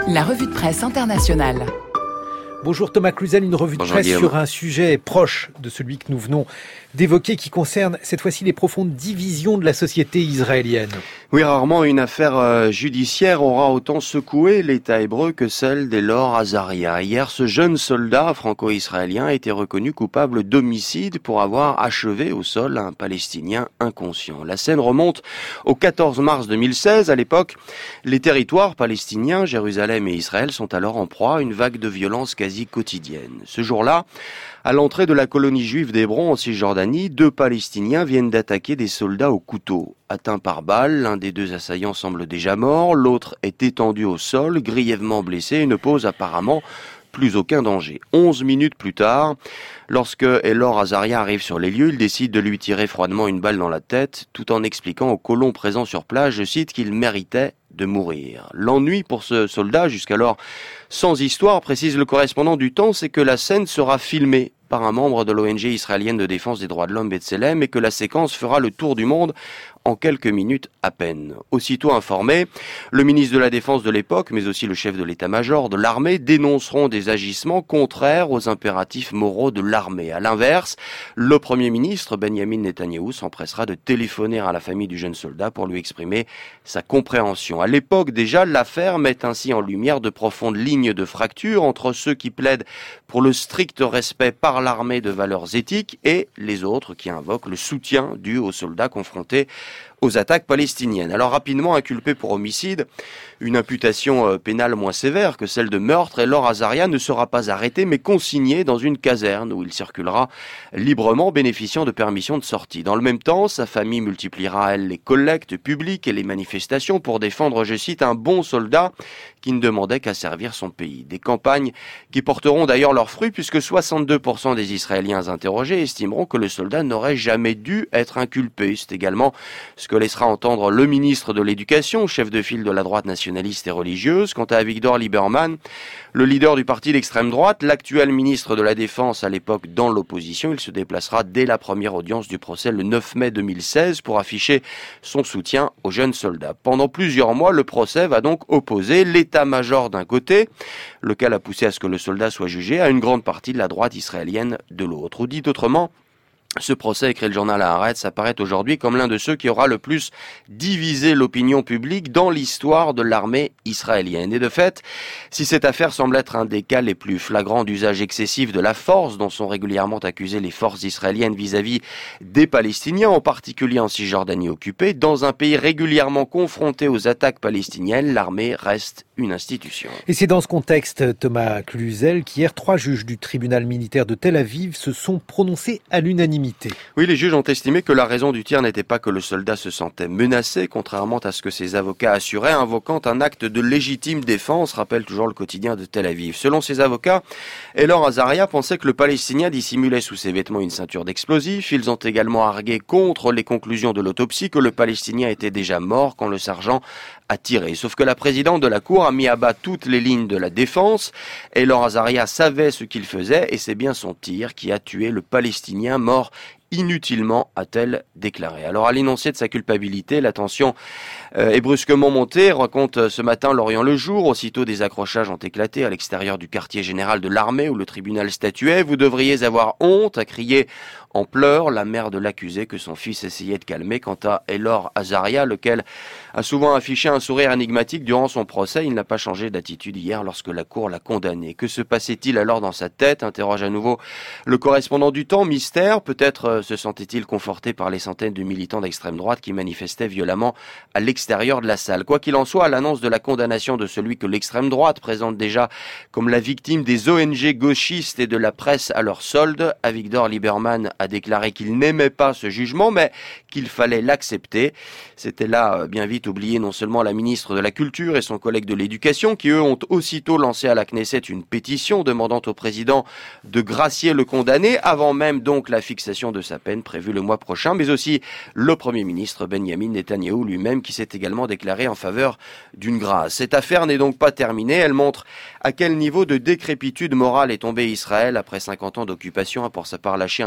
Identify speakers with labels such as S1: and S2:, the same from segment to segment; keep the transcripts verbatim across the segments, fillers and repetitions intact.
S1: La revue de presse internationale.
S2: Bonjour Thomas Cluzel, une revue de
S3: Bonjour
S2: presse
S3: Guillaume.
S2: sur un sujet proche de celui que nous venons d'évoquer qui concerne cette fois-ci les profondes divisions de la société israélienne.
S3: Oui, rarement une affaire euh, judiciaire aura autant secoué l'État hébreu que celle d'Elor Azaria. Hier, ce jeune soldat franco-israélien a été reconnu coupable d'homicide pour avoir achevé au sol un Palestinien inconscient. La scène remonte au quatorze mars deux mille seize. À l'époque, les territoires palestiniens, Jérusalem et Israël, sont alors en proie à une vague de violence quasi quotidienne. Ce jour-là, à l'entrée de la colonie juive d'Hébron en Cisjordanie, deux Palestiniens viennent d'attaquer des soldats au couteau. Atteint par balle, l'un des deux assaillants semble déjà mort, l'autre est étendu au sol, grièvement blessé et ne pose apparemment plus aucun danger. Onze minutes plus tard, lorsque Elor Azaria arrive sur les lieux, il décide de lui tirer froidement une balle dans la tête, tout en expliquant aux colons présents sur place, je cite, qu'il méritait de mourir. L'ennui pour ce soldat, jusqu'alors sans histoire, précise le correspondant du Temps, c'est que la scène sera filmée par un membre de l'O N G israélienne de défense des droits de l'homme B'Tselem et que la séquence fera le tour du monde en quelques minutes à peine. Aussitôt informé, le ministre de la Défense de l'époque, mais aussi le chef de l'état-major de l'armée, dénonceront des agissements contraires aux impératifs moraux de l'armée. À l'inverse, le Premier ministre, Benjamin Netanyahou, s'empressera de téléphoner à la famille du jeune soldat pour lui exprimer sa compréhension. À l'époque déjà, l'affaire met ainsi en lumière de profondes lignes de fracture entre ceux qui plaident pour le strict respect par l'armée de valeurs éthiques et les autres qui invoquent le soutien dû aux soldats confrontés aux attaques palestiniennes. Alors rapidement inculpé pour homicide, une imputation pénale moins sévère que celle de meurtre, Elor Azaria ne sera pas arrêté mais consigné dans une caserne où il circulera librement bénéficiant de permission de sortie. Dans le même temps, sa famille multipliera elle les collectes publiques et les manifestations pour défendre, je cite, un bon soldat qui ne demandait qu'à servir son pays. Des campagnes qui porteront d'ailleurs leurs fruits puisque soixante-deux pour cent des Israéliens interrogés estimeront que le soldat n'aurait jamais dû être inculpé. C'est également ce que laissera entendre le ministre de l'Éducation, chef de file de la droite nationaliste et religieuse. Quant à Avigdor Lieberman, le leader du parti d'extrême droite, l'actuel ministre de la Défense à l'époque dans l'opposition, il se déplacera dès la première audience du procès le neuf mai deux mille seize pour afficher son soutien aux jeunes soldats. Pendant plusieurs mois, le procès va donc opposer l'état-major d'un côté, lequel a poussé à ce que le soldat soit jugé, à une grande partie de la droite israélienne de l'autre. Ou dit autrement, ce procès, écrit le journal Haaretz, apparaît aujourd'hui comme l'un de ceux qui aura le plus divisé l'opinion publique dans l'histoire de l'armée israélienne. Et de fait, si cette affaire semble être un des cas les plus flagrants d'usage excessif de la force dont sont régulièrement accusées les forces israéliennes vis-à-vis des Palestiniens, en particulier en Cisjordanie occupée, dans un pays régulièrement confronté aux attaques palestiniennes, l'armée reste une institution.
S2: Et c'est dans ce contexte, Thomas Cluzel, qu'hier, trois juges du tribunal militaire de Tel Aviv se sont prononcés à l'unanimité.
S3: Oui, les juges ont estimé que la raison du tir n'était pas que le soldat se sentait menacé, contrairement à ce que ses avocats assuraient, invoquant un acte de légitime défense, rappelle toujours le quotidien de Tel Aviv. Selon ses avocats, Elor Azaria pensait que le Palestinien dissimulait sous ses vêtements une ceinture d'explosifs. Ils ont également argué contre les conclusions de l'autopsie que le Palestinien était déjà mort quand le sergent a tiré. Sauf que la présidente de la Cour a mis à bas toutes les lignes de la défense. Elor Azaria savait ce qu'il faisait et c'est bien son tir qui a tué le Palestinien mort inutilement, a-t-elle déclaré. Alors à l'énoncé de sa culpabilité, la tension euh, est brusquement montée, raconte ce matin L'Orient le Jour. Aussitôt des accrochages ont éclaté à l'extérieur du quartier général de l'armée où le tribunal statuait. Vous devriez avoir honte, a crié en pleurs la mère de l'accusé que son fils essayait de calmer. Quant à Elor Azaria, lequel a souvent affiché un sourire énigmatique durant son procès, il n'a pas changé d'attitude hier lorsque la Cour l'a condamné. Que se passait-il alors dans sa tête, interroge à nouveau le correspondant du Temps. Mystère, peut-être se sentait-il conforté par les centaines de militants d'extrême droite qui manifestaient violemment à l'extérieur de la salle. Quoi qu'il en soit, à l'annonce de la condamnation de celui que l'extrême droite présente déjà comme la victime des O N G gauchistes et de la presse à leur solde, Avigdor Lieberman a déclaré qu'il n'aimait pas ce jugement, mais qu'il fallait l'accepter. C'était là bien vite oublié non seulement la ministre de la Culture et son collègue de l'Éducation, qui eux ont aussitôt lancé à la Knesset une pétition demandant au président de gracier le condamné, avant même donc la fixation de sa peine prévue le mois prochain, mais aussi le Premier ministre Benjamin Netanyahou lui-même qui s'est également déclaré en faveur d'une grâce. Cette affaire n'est donc pas terminée, elle montre à quel niveau de décrépitude morale est tombé Israël après cinquante ans d'occupation, a pour sa part lâché un député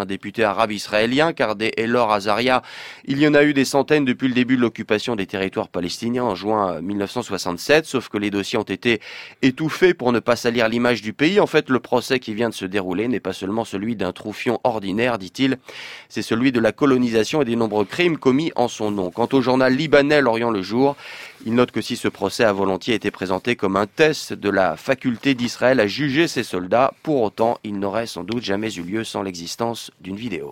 S3: communauté arabe israélien, car des Elor Azaria, il y en a eu des centaines depuis le début de l'occupation des territoires palestiniens en juin mille neuf cent soixante-sept, sauf que les dossiers ont été étouffés pour ne pas salir l'image du pays. En fait, le procès qui vient de se dérouler n'est pas seulement celui d'un troufion ordinaire, dit-il, c'est celui de la colonisation et des nombreux crimes commis en son nom. Quant au journal libanais L'Orient le Jour, il note que si ce procès a volontiers été présenté comme un test de la faculté d'Israël à juger ses soldats, pour autant, il n'aurait sans doute jamais eu lieu sans l'existence d'une vidéo.